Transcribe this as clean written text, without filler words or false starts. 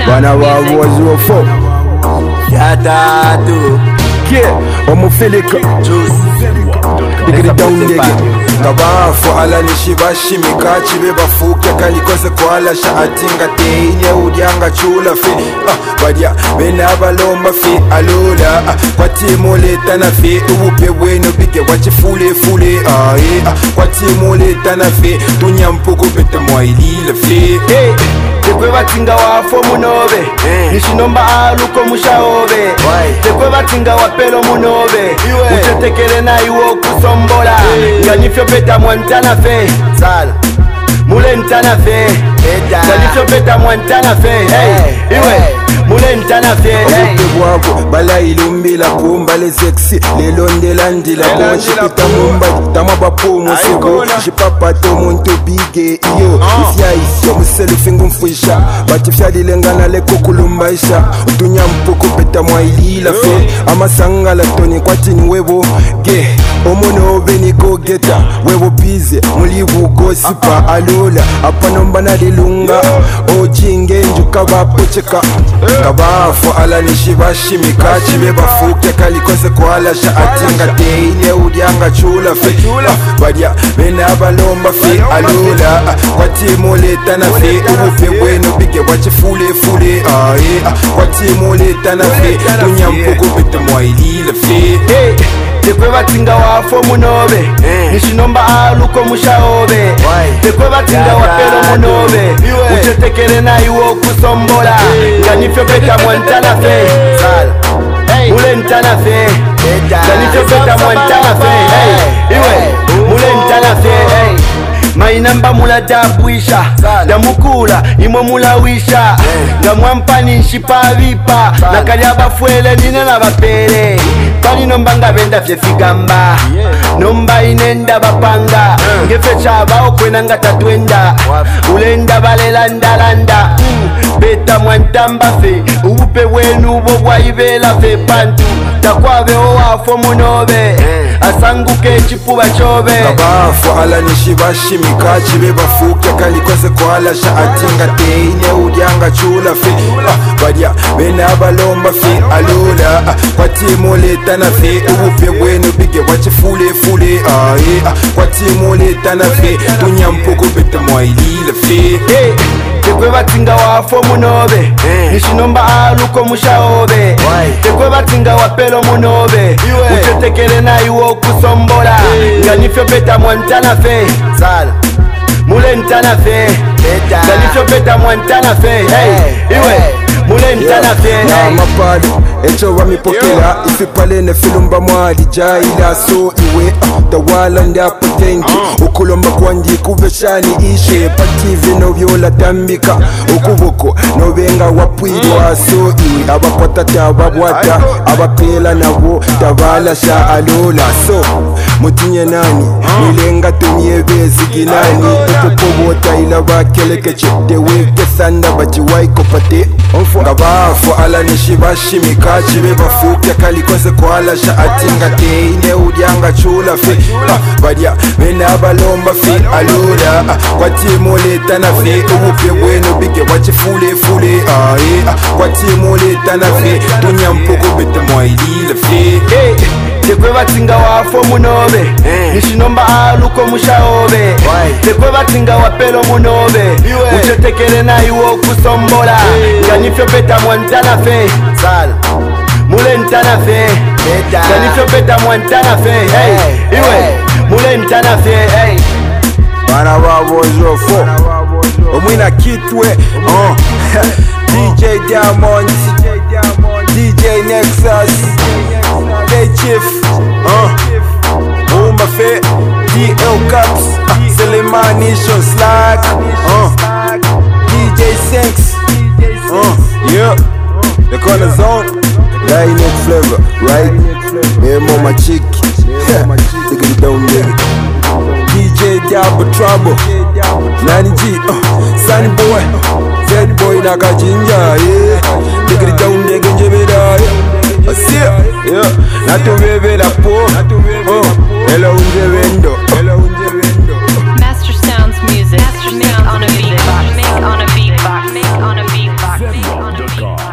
Bana wabo 04 Yatatu omufilika digiri down nigga kabafo ala nishibashimika chibe bafuke kalikoze kwala shaatinga teine udyanga chula fi badya bena balomba fi alula kwatimu letana fi ubupe bweno bige wachifule fule kwatimu letana fi tunyampuku beta mwailile fi tekwe batinga wafo munobe nishinomba aluko mushaobe tekwe batinga wapelo munobe utetekele na iwo kusombola nganifyo peta mwantana fe sala mule ntana fe nganifyo peta mwantana fe iwe mule ntana fe obupe bwako bala ilumbila kumbale sexy lelondela ndila konshipita mumba tamabapumu sebo shipapato muntu bige iyo ifyaisyo muselifingu mfwisha batifyalilengana lekukulumbaisha utunyampuku peta mwailila fe amasangala toni kwatini webo ge omunobe niko geta webo bize mulibu gosipa alola apanombana lilunga ojinge njuka bapocheka kabafo ala nishibashimika chibe bafuke kalikoze kwala shaatinga teine udyanga chula fe badya bena balomba fe alula kwatimu letana fe ubupe bweno bige wachifule fule kwatimu letana fe tunyampuku bete mwailile fe tekwe batinga wafo munobe nishinomba aluko mushaobe tekwe batinga wapelo munobe utetekele na iwo kusombola nganifyo peta mwantana fe sala mule ntana fe nganifyo peta mwantana fe iwe mule ntana fe mainamba mula dabwisha damukula imo mulawisha ngamwampani nshipavipa nakali abafwele nine na bapere pani nomba ngabenda fyefigamba nomba inenda bapanga ngefe chaba okwena ngatatwenda ulenda balelandalanda beta mwantamba fe ubupe bwenu bo bwaibela fe pantu takwabe owafo munobe asanguke echipuba chobe kabafo ala nishibashimika chibe bafuke kalikoze kwala shaatinga teine udyanga chula fe badya bena balomba fe alula kwatimu letana fe ubupe bwenu bige wachifule fule kwatimu letana fe tunyampuku bete mwailile fe tekwe batinga wafo munobe nishinomba aluko mushaobe tekwe batinga wapelo munobe utetekele na iwo kusombola nganifyo peta mwantana fe sala mule ntana fe nganifyo peta mwantana fe iwe mule ntana fe mapado echo wamipokela ifipalene filumba mwali jaila so iwe tawala ndapotenki ukulomba kwandi kuveshani ishe pative novyola tambika ukuboko nobenga wapwirwa so iwe abakwatata ababwata abapela nabo tabala sha alola so mutinye nani nilenga tumyebezi ginani ukukobota ila bakelekeche teweke sanda bachiwaiko pate ngabafo ala nishibashimika chibe bafuke kalikoze kwala shaatinga teine udyanga chula fe badya bena balomba fe alula kwatimu letana fe ubupe bweno bige wachifule fule kwatimu letana fe tunyampuku bete mwailile fe tekwe batinga wafo munobe nishinomba aluko mushaobe tekwe batinga wapelo munobe utetekele na iwo kusombola nganifyo peta mwantana fe sala mule ntana fe nganifyo peta mwantana fe iwe mule ntana fe bana babo 04 omwina kitwe DJ Diamond DJ Nexus Day Chief Uma Fe DL Cups Seleman Nation Slack DJ Sinks yeah the corner zone Dynamic flavor right Memo my chick Take it down nigga DJ Diabo Trouble 90G Sunny Boy Zed Boy Nakajinja yeah Take it down nigga njebeda yeah natubebera po hello unjebendo Master Sounds music. Make on a beat box. Zedrock.com.